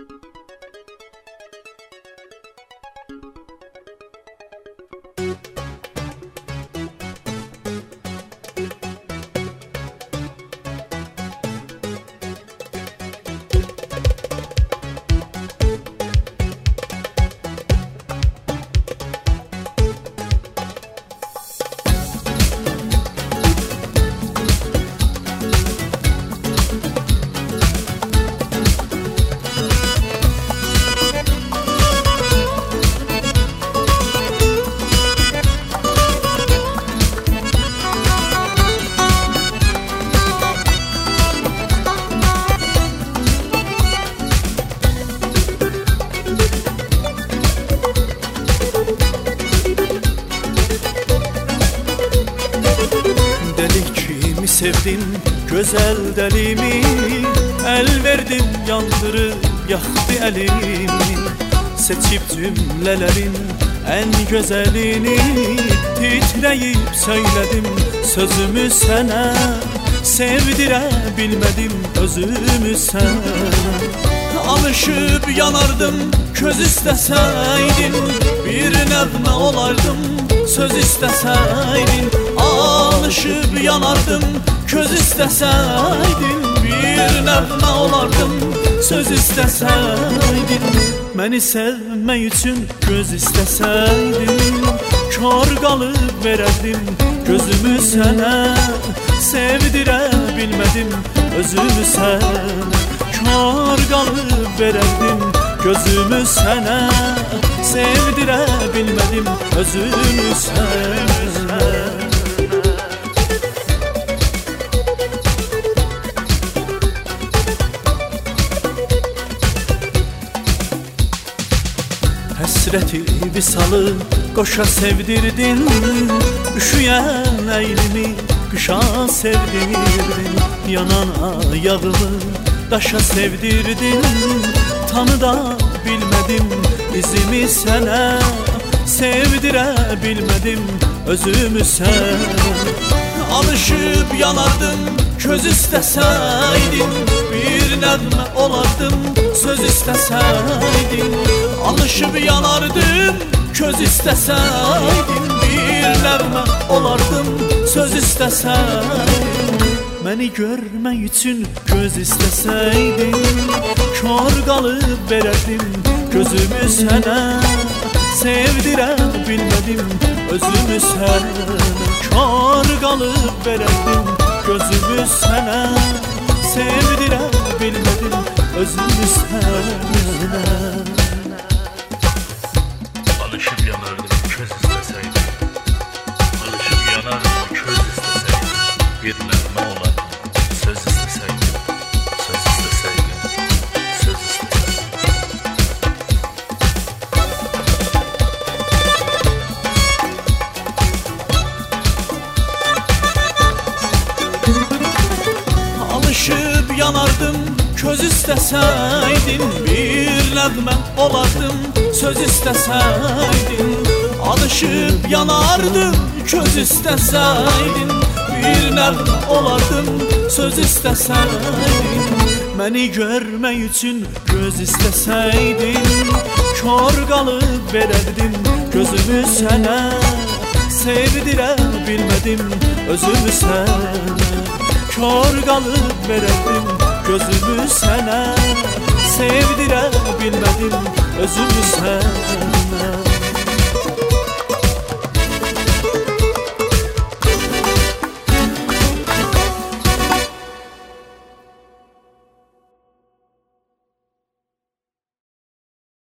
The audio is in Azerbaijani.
Sevdim güzel delimi, el verdim yandırıp yaktı elimi. Seçip cümlelerin en güzelini, titreyip söyledim sözümü sana. Sevdirebilmedim özümü sana. Alışıp yanardım köz isteseydin, bir nəğmə olardım söz isteseydin. Alışıp yanardım köz isteseydin, bir nəğmə olardım söz isteseydin. Məni sevmək üçün göz isteseydin, kör qalıb verərdim gözümü sənə. Sevdirebilmedim özümü sənə, kör qalıb verərdim gözümü sənə. Sevdirebilmedim özümü sənə. Həsrəti visalı qoşa sevdirdin, üşüyən əylimi qışa sevdirdin. Yanan ayağımı daşa sevdirdin, tanıda bilmedim izimi sənə. Sevdirebilmedim özümü sənə. Alışıp yanardım köz isteseydin, bir nəğmə olardım söz isteseydin. Alışıp yanardım köz isteseydin, bir nəğmə olardım söz isteseydin. Məni görmək üçün göz isteseydin, kör qalıb verərdim gözümü sənə. Sevdirebilmedim özümü sənə, kör qalıb verərdim gözümü sənə. Sevdirebilmedim özümü sənə. Alışıp yanardım köz isteseydin, alışıp yanardım köz isteseydin, bir nəğmə olardım söz isteseydin, söz isteseydin, söz isteseydin. Alışıp yanardım köz isteseydin, bir nəğmə olardım söz isteseydin. Alışıp yanardım köz isteseydin, bir nəğmə olardım söz isteseydin. Məni görmək üçün göz isteseydin, kör qalıb verərdim gözümü sənə. Sevdirebilmedim özümü sənə, kör qalıb verərdim gözümü sənə. Sevdirebilmedim özümü sənə.